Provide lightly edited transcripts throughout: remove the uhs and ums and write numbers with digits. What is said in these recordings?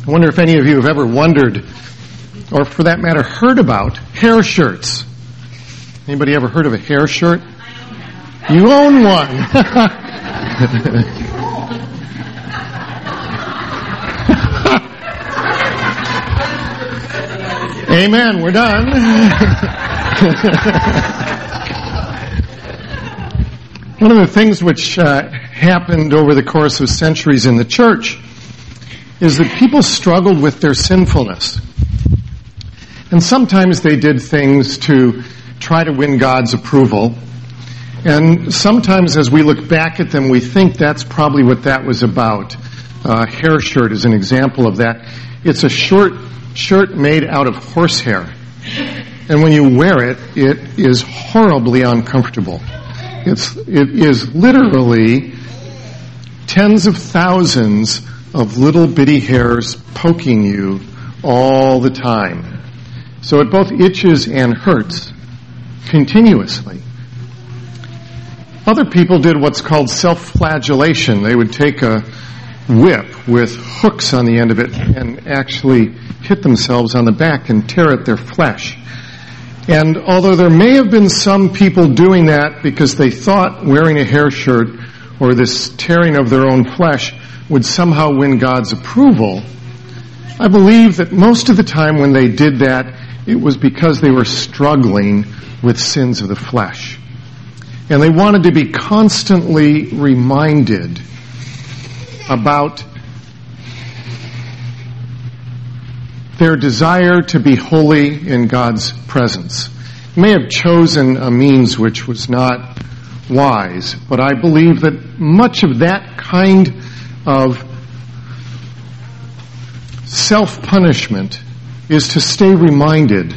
I wonder if any of you have ever wondered, or for that matter, heard about hair shirts. Anybody ever heard of a hair shirt? You own one. Amen. We're done. One of the things which happened over the course of centuries in the church is that people struggled with their sinfulness. And sometimes they did things to try to win God's approval. And sometimes as we look back at them, we think that's probably what that was about. Hair shirt is an example of that. It's a short shirt made out of horsehair. And when you wear it, it is horribly uncomfortable. It is literally tens of thousands of little bitty hairs poking you all the time. So it both itches and hurts continuously. Other people did what's called self-flagellation. They would take a whip with hooks on the end of it and actually hit themselves on the back and tear at their flesh. And although there may have been some people doing that because they thought wearing a hair shirt or this tearing of their own flesh would somehow win God's approval, I believe that most of the time when they did that, it was because they were struggling with sins of the flesh. And they wanted to be constantly reminded about their desire to be holy in God's presence. They may have chosen a means which was not wise, but I believe that much of that kind of self-punishment is to stay reminded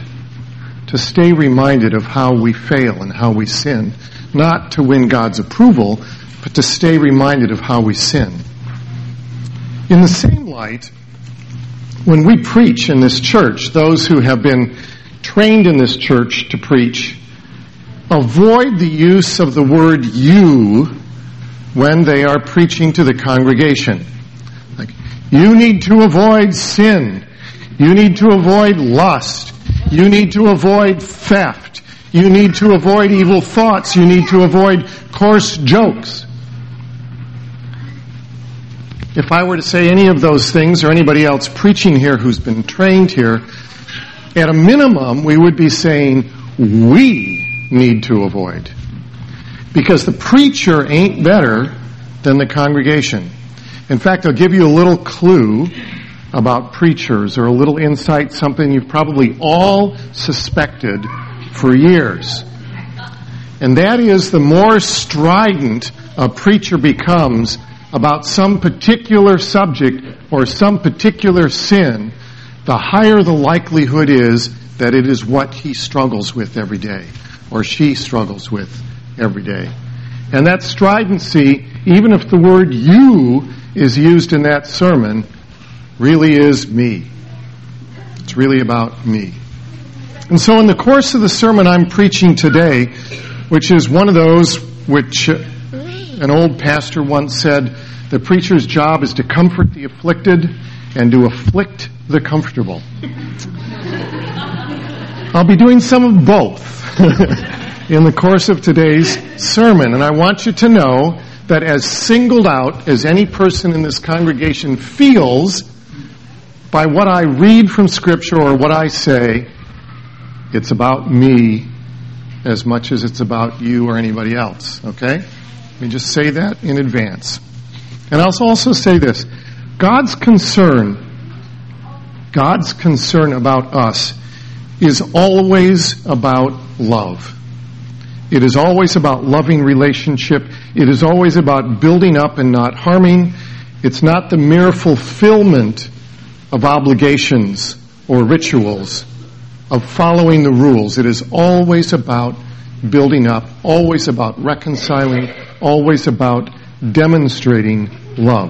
of how we fail and how we sin. Not to win God's approval, but to stay reminded of how we sin. In the same light, when we preach in this church, those who have been trained in this church to preach, avoid the use of the word you when they are preaching to the congregation. Like, you need to avoid sin. You need to avoid lust. You need to avoid theft. You need to avoid evil thoughts. You need to avoid coarse jokes. If I were to say any of those things, or anybody else preaching here who's been trained here, at a minimum, we would be saying, we need to avoid. Because the preacher ain't better than the congregation. In fact, I'll give you a little clue about preachers, or a little insight, something you've probably all suspected for years. And that is, the more strident a preacher becomes about some particular subject or some particular sin, the higher the likelihood is that it is what he struggles with every day, or she struggles with every day. And that stridency, even if the word you is used in that sermon, really is me. It's really about me. And so in the course of the sermon I'm preaching today, which is one of those which an old pastor once said, the preacher's job is to comfort the afflicted and to afflict the comfortable. I'll be doing some of both in the course of today's sermon. And I want you to know that as singled out as any person in this congregation feels by what I read from Scripture or what I say, it's about me as much as it's about you or anybody else, okay? Let me just say that in advance. And I'll also say this. God's concern about us is always about love. It is always about loving relationship. It is always about building up and not harming. It's not the mere fulfillment of obligations or rituals, of following the rules. It is always about building up, always about reconciling, always about demonstrating love.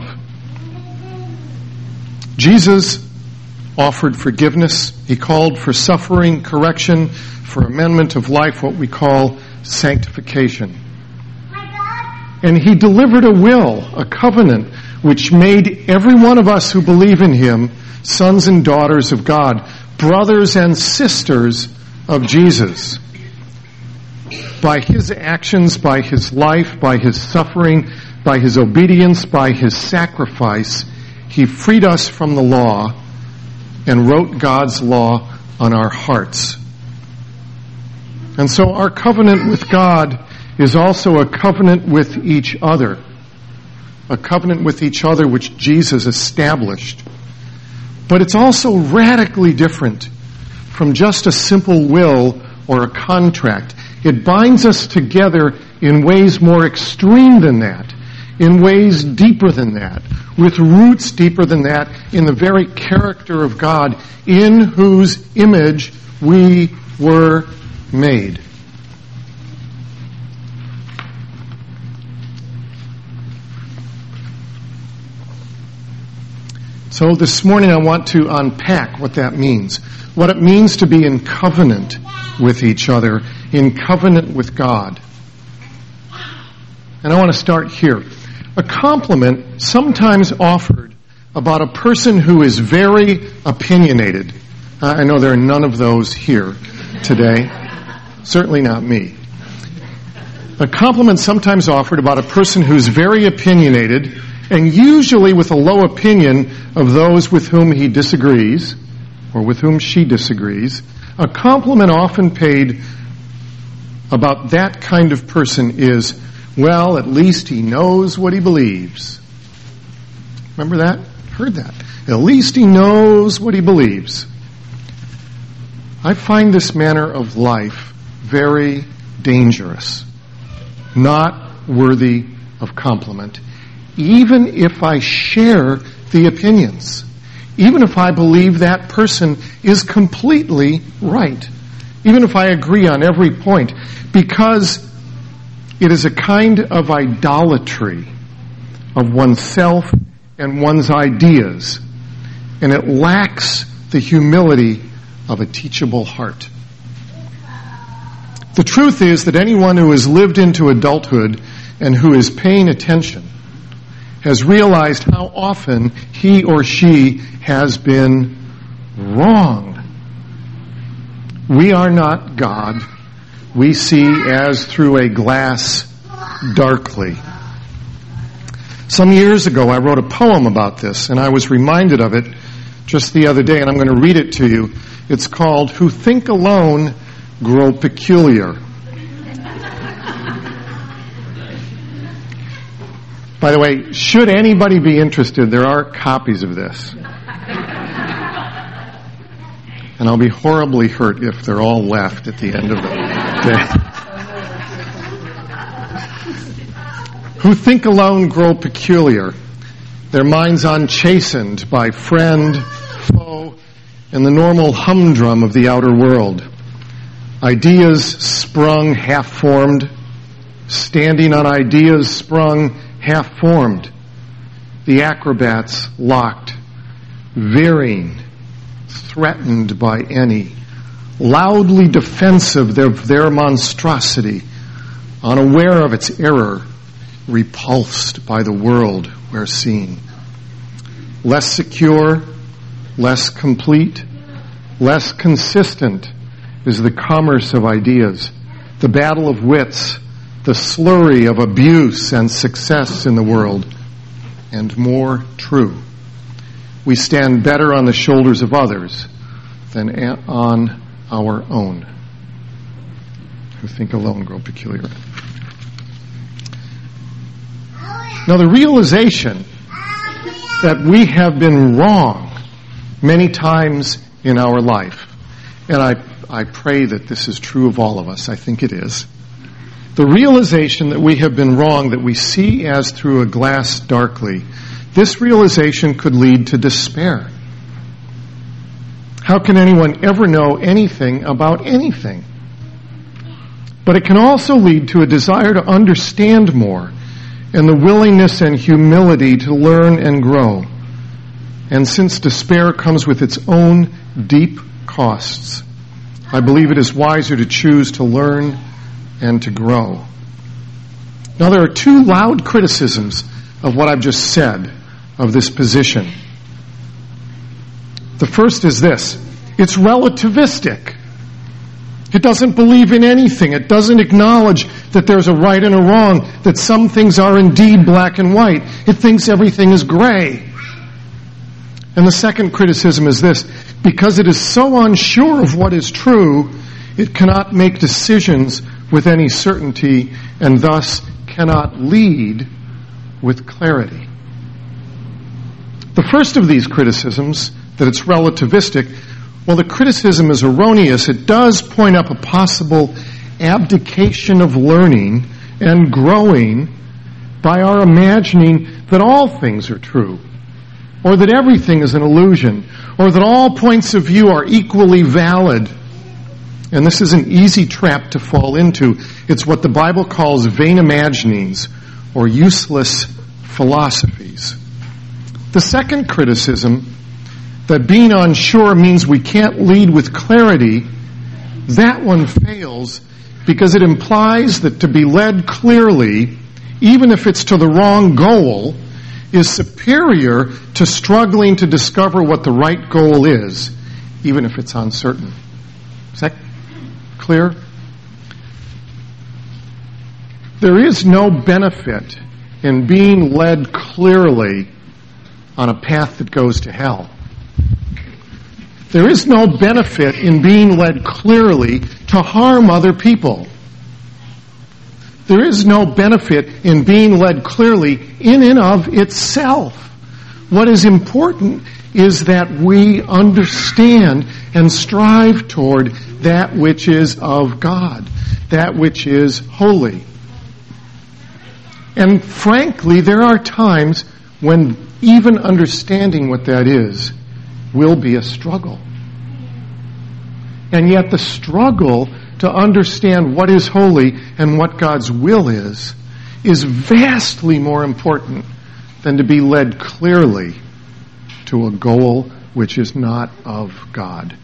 Jesus offered forgiveness. He called for suffering, correction, for amendment of life, what we call sanctification. And he delivered a will, a covenant, which made every one of us who believe in him sons and daughters of God, brothers and sisters of Jesus. By his actions, by his life, by his suffering, by his obedience, by his sacrifice, he freed us from the law and wrote God's law on our hearts. And so our covenant with God is also a covenant with each other. A covenant with each other which Jesus established. But it's also radically different from just a simple will or a contract. It binds us together in ways more extreme than that, in ways deeper than that, with roots deeper than that in the very character of God, in whose image we were made. So this morning I want to unpack what that means. What it means to be in covenant with each other, in covenant with God. And I want to start here. A compliment sometimes offered about a person who is very opinionated. I know there are none of those here today. Certainly not me. A compliment sometimes offered about a person who's very opinionated, and usually with a low opinion of those with whom he disagrees, or with whom she disagrees. A compliment often paid about that kind of person is, well, at least he knows what he believes. Remember that? Heard that. At least he knows what he believes. I find this manner of life very dangerous, not worthy of compliment, even if I share the opinions, even if I believe that person is completely right, even if I agree on every point, because it is a kind of idolatry of oneself and one's ideas, and it lacks the humility of a teachable heart. The truth is that anyone who has lived into adulthood and who is paying attention has realized how often he or she has been wrong. We are not God. We see as through a glass darkly. Some years ago, I wrote a poem about this, and I was reminded of it just the other day, and I'm going to read it to you. It's called, "Who Think Alone Grow Peculiar." By the way, should anybody be interested, there are copies of this. And I'll be horribly hurt if they're all left at the end of the day. Who think alone grow peculiar, their minds unchastened by friend, foe, and the normal humdrum of the outer world. Ideas sprung half-formed, standing on ideas sprung half-formed. The acrobats locked, veering, threatened by any, loudly defensive of their monstrosity, unaware of its error, repulsed by the world we're seeing. Less secure, less complete, less consistent is the commerce of ideas, the battle of wits, the slurry of abuse and success in the world, and more true. We stand better on the shoulders of others than on our own. Who think alone grow peculiar. Now the realization that we have been wrong many times in our life, and I pray that this is true of all of us, I think it is, the realization that we have been wrong, that we see as through a glass darkly, this realization could lead to despair. How can anyone ever know anything about anything? But it can also lead to a desire to understand more and the willingness and humility to learn and grow. And since despair comes with its own deep costs, I believe it is wiser to choose to learn and to grow. Now there are two loud criticisms of what I've just said of this position. The first is this: it's relativistic. It doesn't believe in anything. It doesn't acknowledge that there's a right and a wrong, that some things are indeed black and white. It thinks everything is gray. And the second criticism is this: because it is so unsure of what is true, it cannot make decisions with any certainty and thus cannot lead with clarity. The first of these criticisms, that it's relativistic, well, the criticism is erroneous. It does point up a possible abdication of learning and growing by our imagining that all things are true, or that everything is an illusion, or that all points of view are equally valid. And this is an easy trap to fall into. It's what the Bible calls vain imaginings, or useless philosophies. The second criticism, that being unsure means we can't lead with clarity, that one fails because it implies that to be led clearly, even if it's to the wrong goal, is superior to struggling to discover what the right goal is, even if it's uncertain. Is that clear? There is no benefit in being led clearly on a path that goes to hell. There is no benefit in being led clearly to harm other people. There is no benefit in being led clearly in and of itself. What is important is that we understand and strive toward that which is of God, that which is holy. And frankly, there are times when even understanding what that is will be a struggle. And yet the struggle to understand what is holy and what God's will is vastly more important than to be led clearly to a goal which is not of God.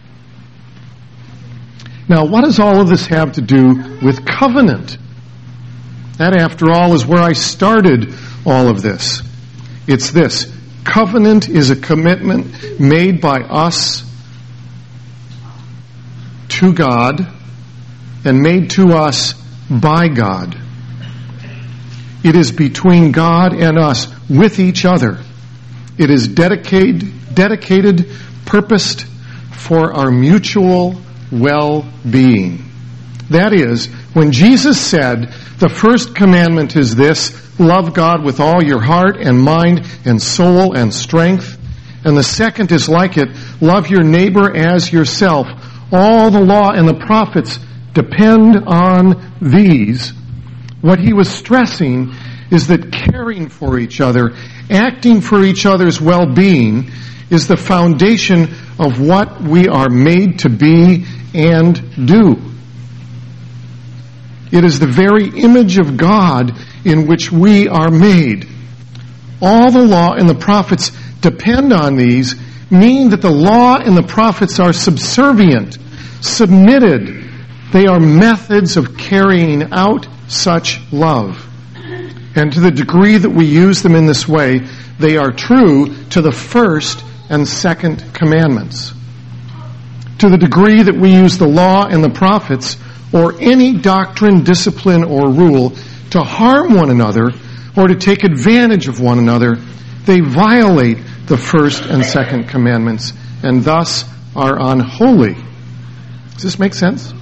Now, what does all of this have to do with covenant? That, after all, is where I started all of this. It's this: covenant is a commitment made by us to God and made to us by God. It is between God and us with each other. It is dedicated, purposed for our mutual well-being. That is, when Jesus said, the first commandment is this: love God with all your heart and mind and soul and strength. And the second is like it: love your neighbor as yourself. All the law and the prophets depend on these. What he was stressing is that caring for each other, acting for each other's well-being, is the foundation of what we are made to be and do. It is the very image of God in which we are made. All the law and the prophets depend on these, meaning that the law and the prophets are subservient, submitted. They are methods of carrying out such love. And to the degree that we use them in this way, they are true to the first and second commandments. To the degree that we use the law and the prophets, or any doctrine, discipline, or rule, to harm one another or to take advantage of one another, they violate the first and second commandments and thus are unholy. Does this make sense?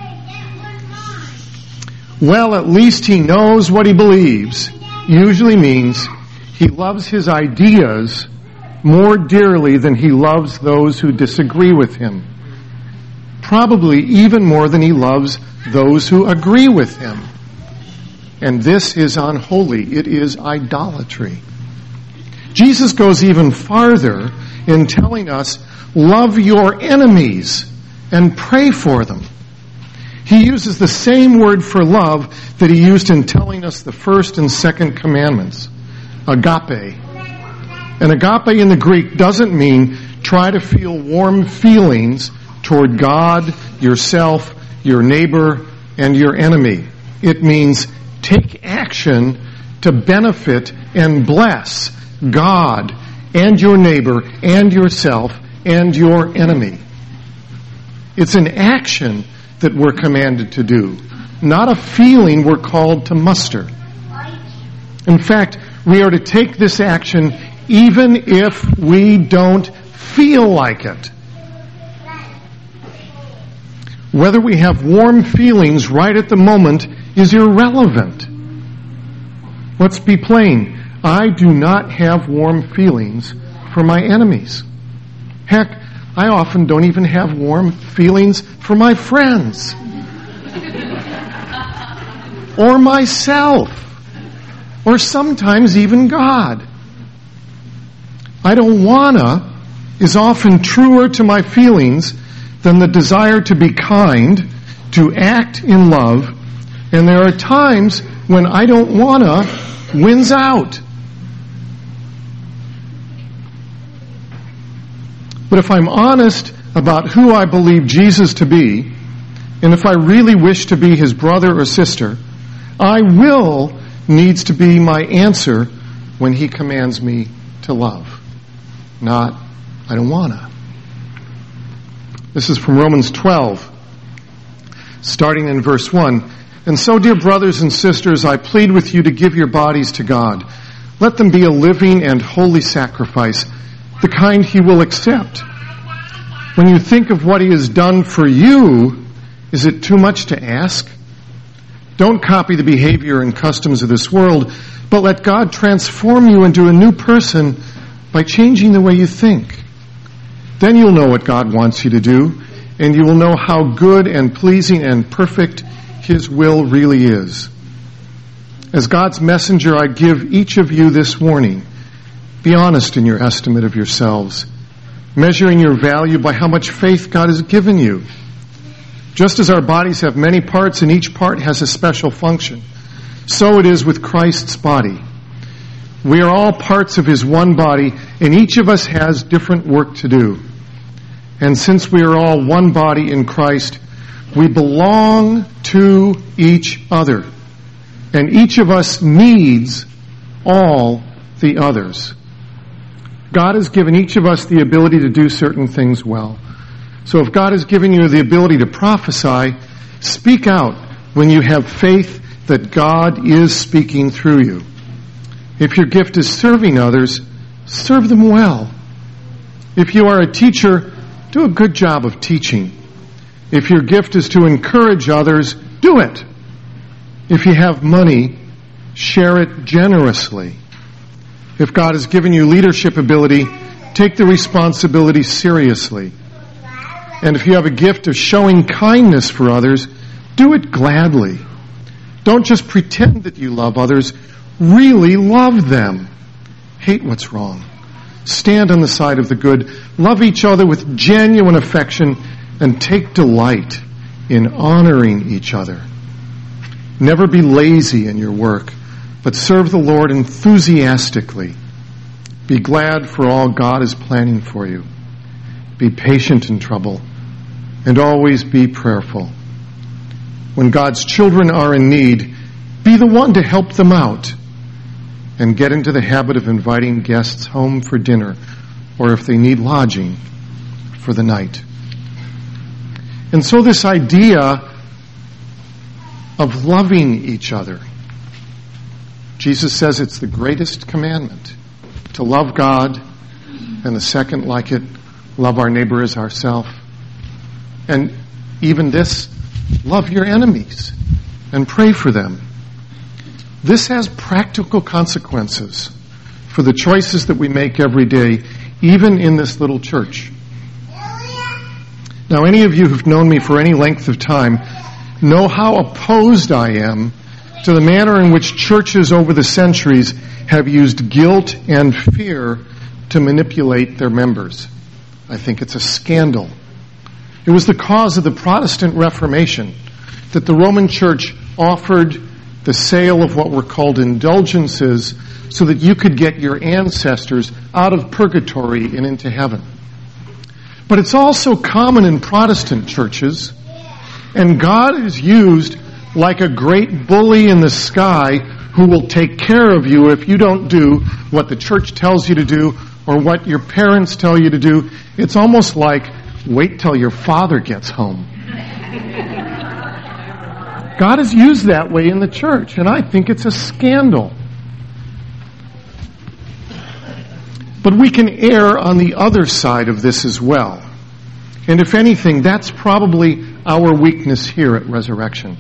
Well, at least he knows what he believes usually means he loves his ideas more dearly than he loves those who disagree with him. Probably even more than he loves those who agree with him. And this is unholy. It is idolatry. Jesus goes even farther in telling us, love your enemies and pray for them. He uses the same word for love that he used in telling us the first and second commandments, agape. And agape in the Greek doesn't mean try to feel warm feelings toward God, yourself, your neighbor, and your enemy. It means take action to benefit and bless God and your neighbor and yourself and your enemy. It's an action that we're commanded to do, not a feeling we're called to muster. In fact, we are to take this action even if we don't feel like it. Whether we have warm feelings right at the moment is irrelevant. Let's be plain. I do not have warm feelings for my enemies. Heck, I often don't even have warm feelings for my friends. Or myself. Or sometimes even God. I don't wanna is often truer to my feelings than the desire to be kind, to act in love, and there are times when I don't wanna wins out. But if I'm honest about who I believe Jesus to be, and if I really wish to be his brother or sister, I will needs to be my answer when he commands me to love. Not, I don't wanna. This is from Romans 12, starting in verse 1. And so, dear brothers and sisters, I plead with you to give your bodies to God. Let them be a living and holy sacrifice, the kind he will accept. When you think of what he has done for you, is it too much to ask? Don't copy the behavior and customs of this world, but let God transform you into a new person by changing the way you think. Then you'll know what God wants you to do, and you will know how good and pleasing and perfect his will really is. As God's messenger, I give each of you this warning. Be honest in your estimate of yourselves, measuring your value by how much faith God has given you. Just as our bodies have many parts and each part has a special function, so it is with Christ's body. We are all parts of his one body, and each of us has different work to do. And since we are all one body in Christ, we belong to each other. And each of us needs all the others. God has given each of us the ability to do certain things well. So if God has given you the ability to prophesy, speak out when you have faith that God is speaking through you. If your gift is serving others, serve them well. If you are a teacher, do a good job of teaching. If your gift is to encourage others, do it. If you have money, share it generously. If God has given you leadership ability, take the responsibility seriously. And if you have a gift of showing kindness for others, do it gladly. Don't just pretend that you love others. Really love them. Hate what's wrong. Stand on the side of the good. Love each other with genuine affection and take delight in honoring each other. Never be lazy in your work, but serve the Lord enthusiastically. Be glad for all God is planning for you. Be patient in trouble, and always be prayerful. When God's children are in need, be the one to help them out, and get into the habit of inviting guests home for dinner, or if they need lodging, for the night. And so this idea of loving each other, Jesus says it's the greatest commandment, to love God, and the second like it, love our neighbor as ourselves. And even this, love your enemies and pray for them. This has practical consequences for the choices that we make every day, even in this little church. Now, any of you who've known me for any length of time know how opposed I am to the manner in which churches over the centuries have used guilt and fear to manipulate their members. I think it's a scandal. It was the cause of the Protestant Reformation that the Roman Church offered the sale of what were called indulgences so that you could get your ancestors out of purgatory and into heaven. But it's also common in Protestant churches, and God is used like a great bully in the sky who will take care of you if you don't do what the church tells you to do or what your parents tell you to do. It's almost like, wait till your father gets home. God is used that way in the church, and I think it's a scandal. But we can err on the other side of this as well. And if anything, that's probably our weakness here at Resurrection.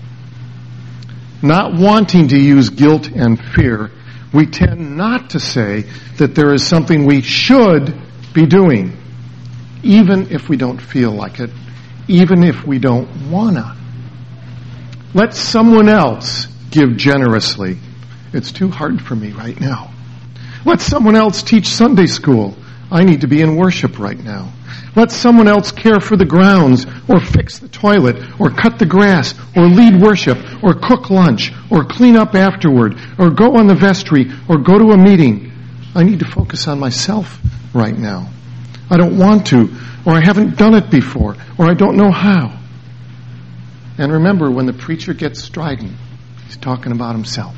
Not wanting to use guilt and fear, we tend not to say that there is something we should be doing, even if we don't feel like it, even if we don't wanna. Let someone else give generously. It's too hard for me right now. Let someone else teach Sunday school. I need to be in worship right now. Let someone else care for the grounds, or fix the toilet, or cut the grass, or lead worship, or cook lunch, or clean up afterward, or go on the vestry, or go to a meeting. I need to focus on myself right now. I don't want to, or I haven't done it before, or I don't know how. And remember, when the preacher gets strident, he's talking about himself.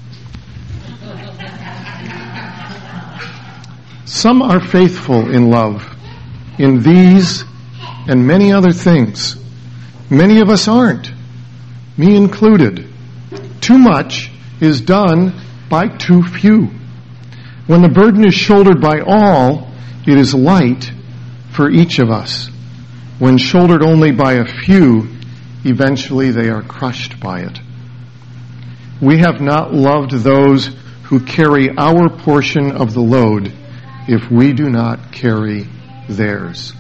Some are faithful in love in these and many other things. Many of us aren't, me included. Too much is done by too few. When the burden is shouldered by all, it is light for each of us. When shouldered only by a few, eventually they are crushed by it. We have not loved those who carry our portion of the load if we do not carry theirs.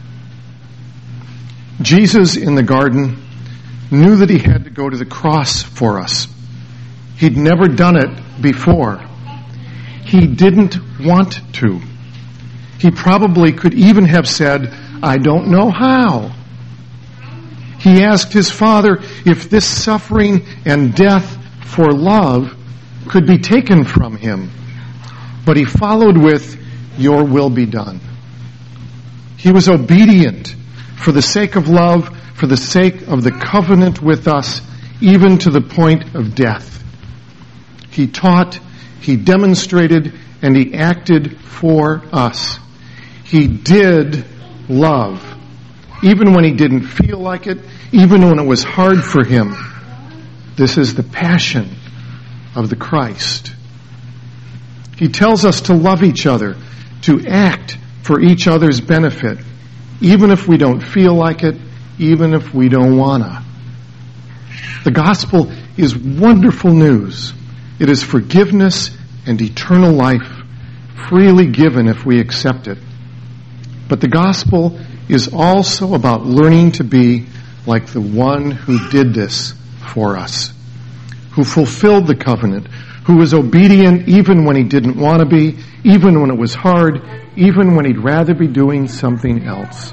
Jesus in the garden knew that he had to go to the cross for us. He'd never done it before. He didn't want to. He probably could even have said, I don't know how. He asked his Father if this suffering and death for love could be taken from him. But he followed with, your will be done. He was obedient for the sake of love, for the sake of the covenant with us, even to the point of death. He taught, he demonstrated, and he acted for us. He did love, even when he didn't feel like it, even when it was hard for him. This is the passion of the Christ. He tells us to love each other, to act for each other's benefit, even if we don't feel like it, even if we don't wanna. The gospel is wonderful news. It is forgiveness and eternal life, freely given if we accept it. But the gospel is also about learning to be like the one who did this for us, who fulfilled the covenant, who was obedient even when he didn't want to be, even when it was hard, even when he'd rather be doing something else.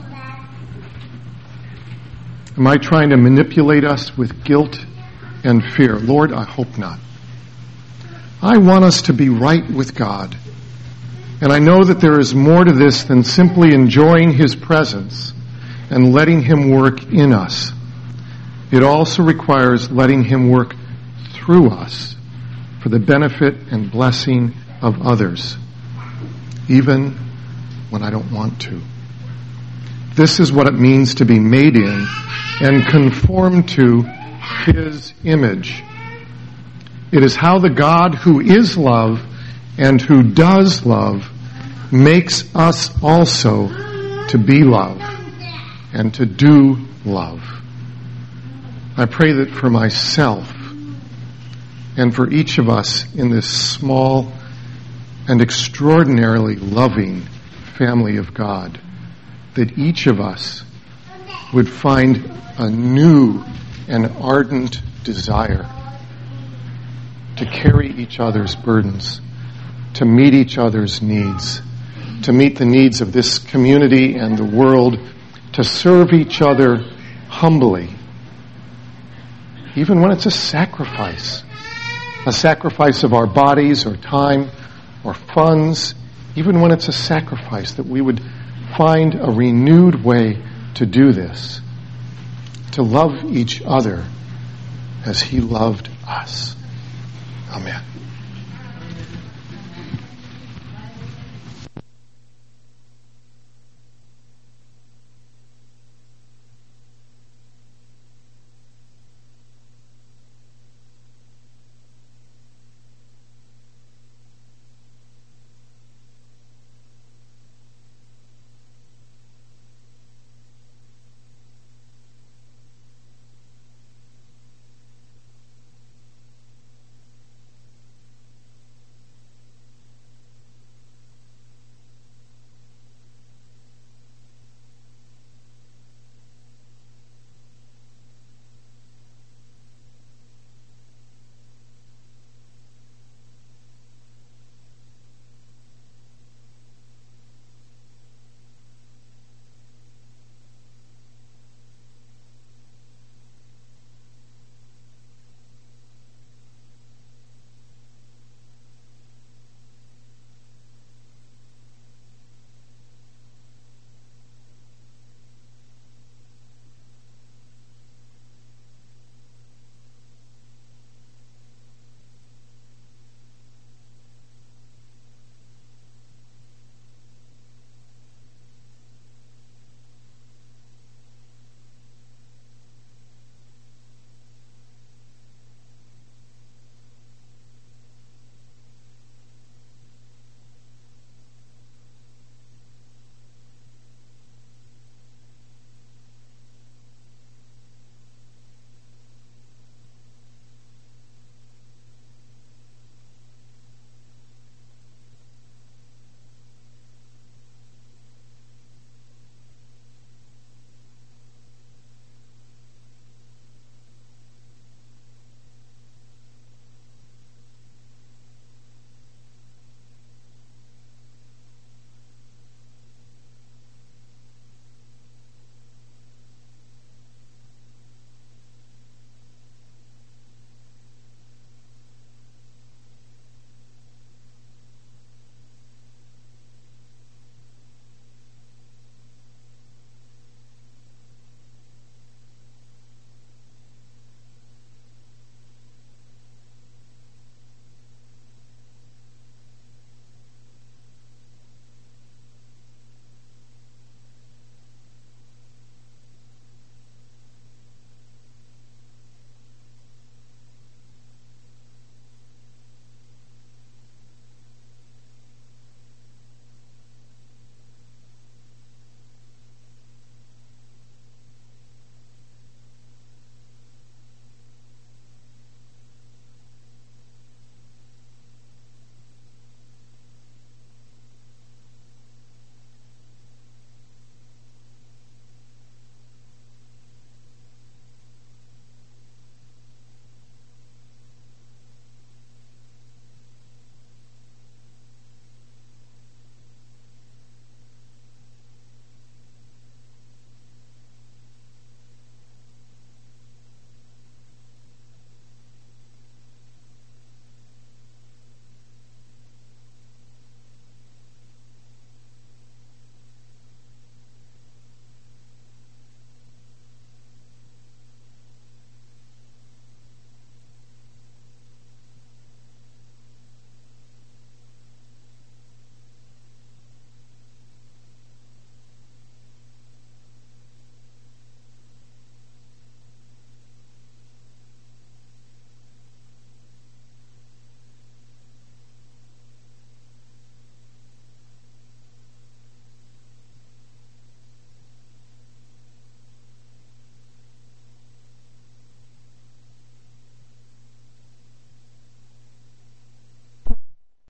Am I trying to manipulate us with guilt and fear? Lord, I hope not. I want us to be right with God. And I know that there is more to this than simply enjoying his presence and letting him work in us. It also requires letting him work through us for the benefit and blessing of others, even when I don't want to. This is what it means to be made in and conformed to his image. It is how the God who is love and who does love makes us also to be love and to do love. I pray that for myself and for each of us in this small and extraordinarily loving family of God, that each of us would find a new and ardent desire to carry each other's burdens, to meet each other's needs, to meet the needs of this community and the world, to serve each other humbly, even when it's a sacrifice of our bodies or time or funds, even when it's a sacrifice, that we would find a renewed way to do this, to love each other as he loved us. Amen.